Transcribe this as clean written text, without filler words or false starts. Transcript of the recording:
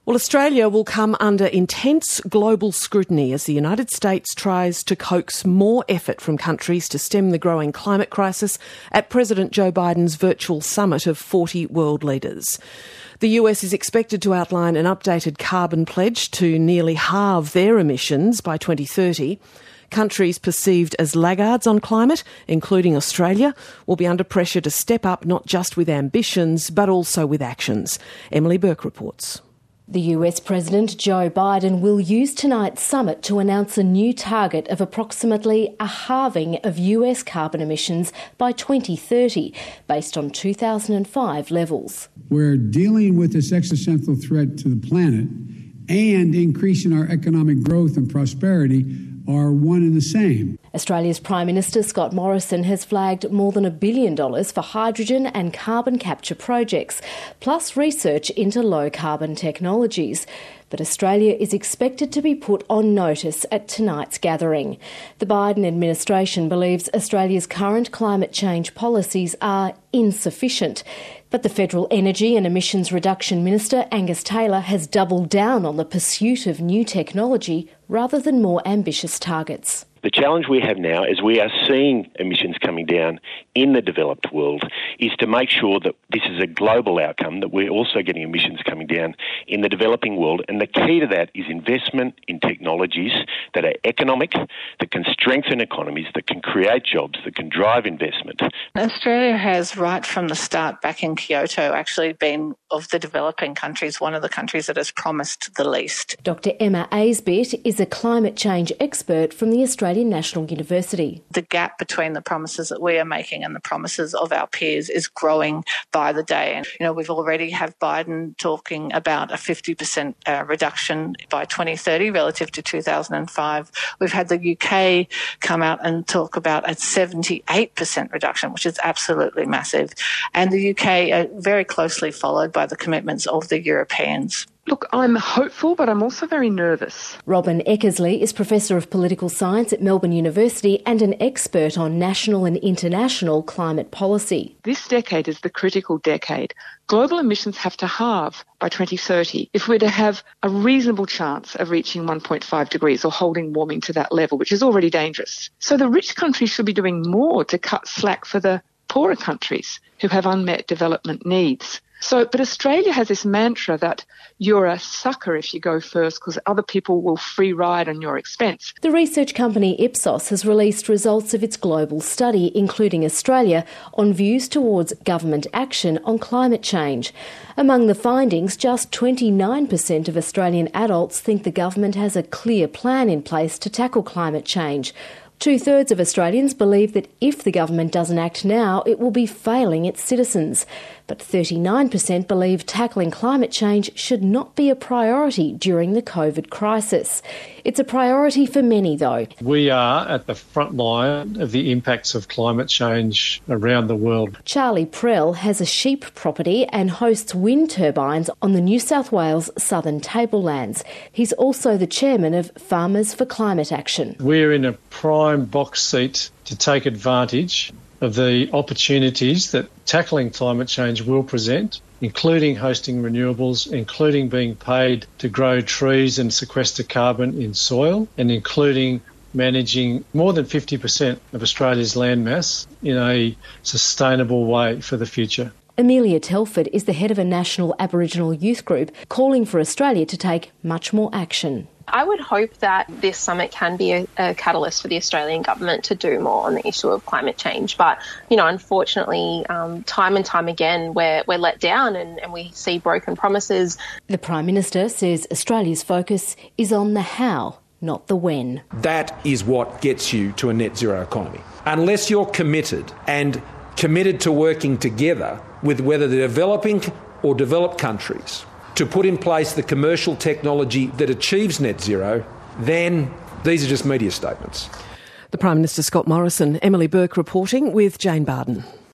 Well, Australia will come under intense global scrutiny as the United States tries to coax more effort from countries to stem the growing climate crisis at President Joe Biden's virtual summit of 40 world leaders. The US is expected to outline an updated carbon pledge to nearly halve their emissions by 2030. Countries perceived as laggards on climate, including Australia, will be under pressure to step up not just with ambitions but also with actions. Emily Burke reports. The US President Joe Biden will use tonight's summit to announce a new target of approximately a halving of US carbon emissions by 2030, based on 2005 levels. We're dealing with this existential threat to the planet and increasing our economic growth and prosperity are one and the same. Australia's Prime Minister Scott Morrison has flagged more than $1 billion for hydrogen and carbon capture projects, plus research into low-carbon technologies. But Australia is expected to be put on notice at tonight's gathering. The Biden administration believes Australia's current climate change policies are insufficient. But the Federal Energy and Emissions Reduction Minister, Angus Taylor, has doubled down on the pursuit of new technology rather than more ambitious targets. The challenge we have now, as we are seeing emissions coming down in the developed world, is to make sure that this is a global outcome, that we're also getting emissions coming down in the developing world. And the key to that is investment in technologies that are economic, that can strengthen economies, that can create jobs, that can drive investment. Australia has, right from the start back in Kyoto, actually been, of the developing countries, one of the countries that has promised the least. Dr Emma Aisbett is a climate change expert from the Australian National University. The gap between the promises that we are making and the promises of our peers is growing by the day. And, we've already have Biden talking about a 50% reduction by 2030 relative to 2005. We've had the UK come out and talk about a 78% reduction, which is absolutely massive. And the UK very closely followed by the commitments of the Europeans. Look, I'm hopeful, but I'm also very nervous. Robin Eckersley is Professor of Political Science at Melbourne University and an expert on national and international climate policy. This decade is the critical decade. Global emissions have to halve by 2030 if we're to have a reasonable chance of reaching 1.5 degrees or holding warming to that level, which is already dangerous. So the rich countries should be doing more to cut slack for the poorer countries who have unmet development needs. But Australia has this mantra that you're a sucker if you go first because other people will free ride on your expense. The research company Ipsos has released results of its global study, including Australia, on views towards government action on climate change. Among the findings, just 29% of Australian adults think the government has a clear plan in place to tackle climate change. 2/3 of Australians believe that if the government doesn't act now, it will be failing its citizens. But 39% believe tackling climate change should not be a priority during the COVID crisis. It's a priority for many, though. We are at the front line of the impacts of climate change around the world. Charlie Prell has a sheep property and hosts wind turbines on the New South Wales southern tablelands. He's also the chairman of Farmers for Climate Action. We're in a prime box seat to take advantage of the opportunities that tackling climate change will present, including hosting renewables, including being paid to grow trees and sequester carbon in soil, and including managing more than 50% of Australia's landmass in a sustainable way for the future. Amelia Telford is the head of a national Aboriginal youth group calling for Australia to take much more action. I would hope that this summit can be a catalyst for the Australian government to do more on the issue of climate change. But, unfortunately, time and time again, we're let down and we see broken promises. The Prime Minister says Australia's focus is on the how, not the when. That is what gets you to a net zero economy. Unless you're committed to working together with whether the developing or developed countries to put in place the commercial technology that achieves net zero, then these are just media statements. The Prime Minister Scott Morrison, Emily Burke reporting with Jane Barden.